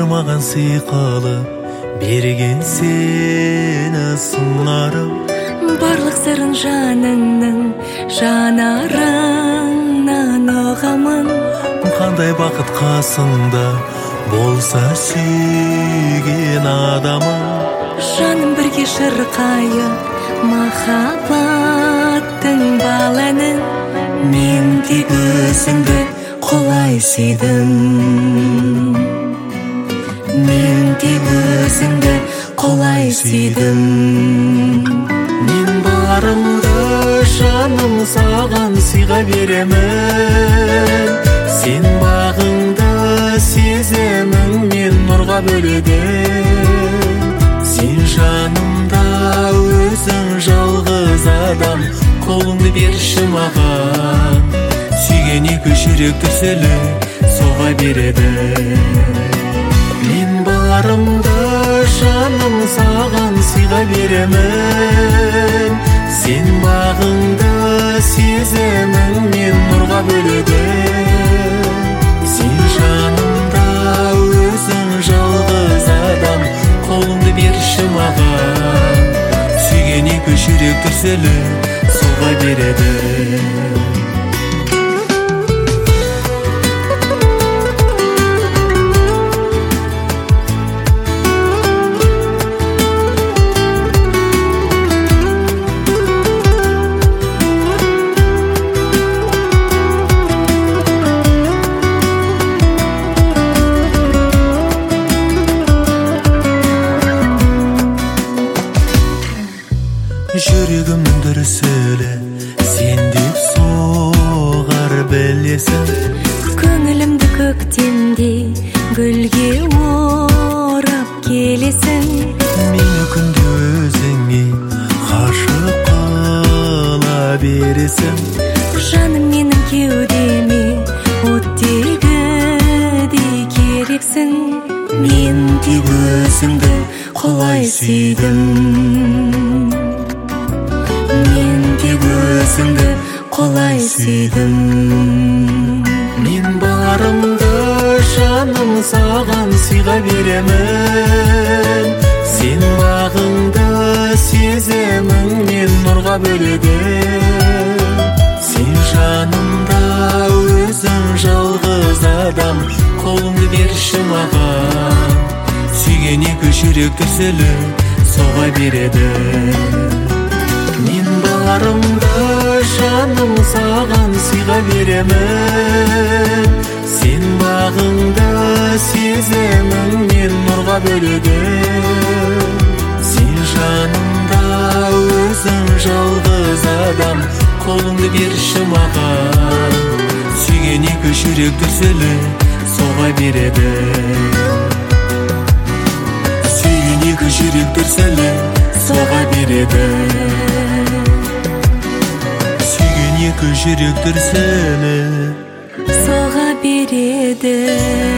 маған сыйқалып берген сені сыңарып, барлық сырын жаныңның жанарыңнан ұғамын. Қандай бақыт қасыңда болса сүйген адамым. Жаным бірге шырқайық махаббаттың бал әнін. Мен тек өзіңді құлай сүйдім, мен тек өзіңді құлай сүйдім. Мен барымды жаным саған сыйға беремін. Сен бағыңды сеземін, мен нұрға бөледім. Сен жанымда өзің жалғыз адам, қолыңды берші маған. Сүйген екі жүрек дүрсілі соға береді. Мен барымды жаным саған сыйға беремін. Сен бағыңды сеземін, мен нұрға бөледім. Сен жанымда өзің жалғыз адам, қолыңды берші маған. Сүйген екі жүрек дүрсілі соға береді. Жүрегімнің дүрсілі сен деп соғар білесің. Көңілімді көктемде гүлге орап келесің. Мені күнде өзіңе ғашық қыла бересің. Жаным менің кеудеме оттегідей керексің. Мен тек өзіңді құлай сүйдім, мен тек өзіңді құлай сүйдім. Мен барымды жаным саған сыйға беремін. Сен бағыңды сеземін, мен нұрға бөледім. Сен жанымда өзің жалғыз адам, қолыңды берші маған. Сүйген екі жүрек дүрсілі соға береді. Мен барымды жаным саған сыйға беремін. Сен бағыңды сеземін, мен нұрға бөледім. Сен жанымда өзің жалғыз адам, қолыңды берші маған. Сүйген екі жүрек дүрсілі соға береді. Сүйген екі жүрек дүрсілі соға береді. Сүйген екі жүрек дүрсілі соға береді.